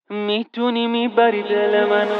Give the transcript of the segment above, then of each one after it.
میتونی میبری دل منو.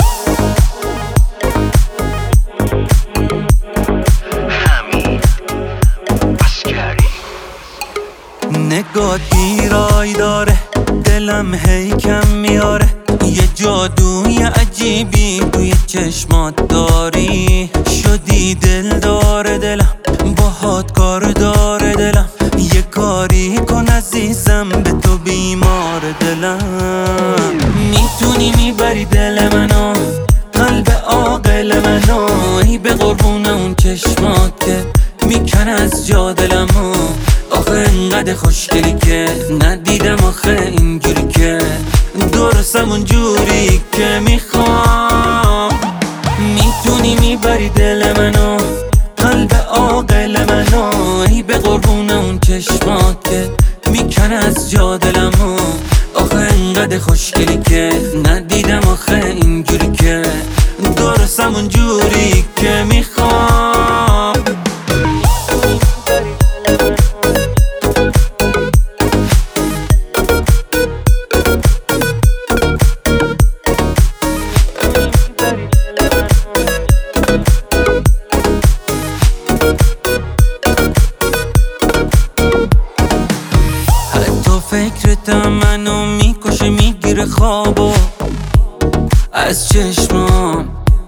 نگاه دیرای داره، دلم هی کم میاره. یه جادوی عجیبی توی چشمات داری. شدی دل داره دلم، باهات کار داره دلم. یه کاری کن عزیزم، به تو بیمار دلم. میتونی میبری دل منو، قلب عاقل منو. ای به قربون اون چشمات که میکن از جا دلمو. آخه انقدر خوشگلی که ندیدم آخه اینجوری که درستم اونجوری که میخوام. میتونی میبری دل منو، قلب عاقل منو. ای به قربون اون چشمات که میکن از جا دلمو. آخه انقدر خوشگلی که ندیدم آخه اینجوری که درستم اونجوری که میخوام. فکرتم منو میکشه، میگیره خوابو از چشمام.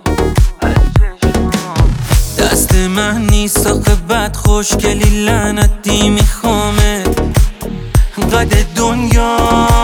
دست من نیست آخه بد خوشگلی لعنتی میخوامه قد دنیا.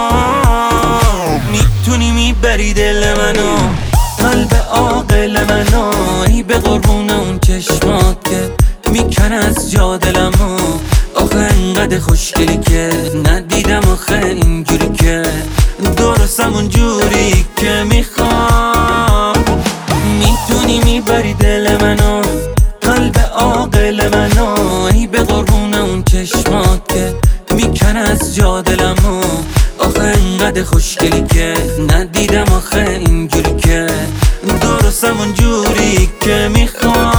میتونی میبری دل منو، قلب عاقل منو. ای به قربون اون چشمات که میکن از جا دلمو. آخه انقدر خوشگلی که ندیدم آخه اینجوری که درستم اونجوری که میخوام. میتونی میبری دل منو، قلب عاقل منو. ای به قربون اون چشمات که میکن از جا دلمو. آخه انقدر خوشگلی که ندیدم آخه اینجوری که درستم اونجوری که میخوام.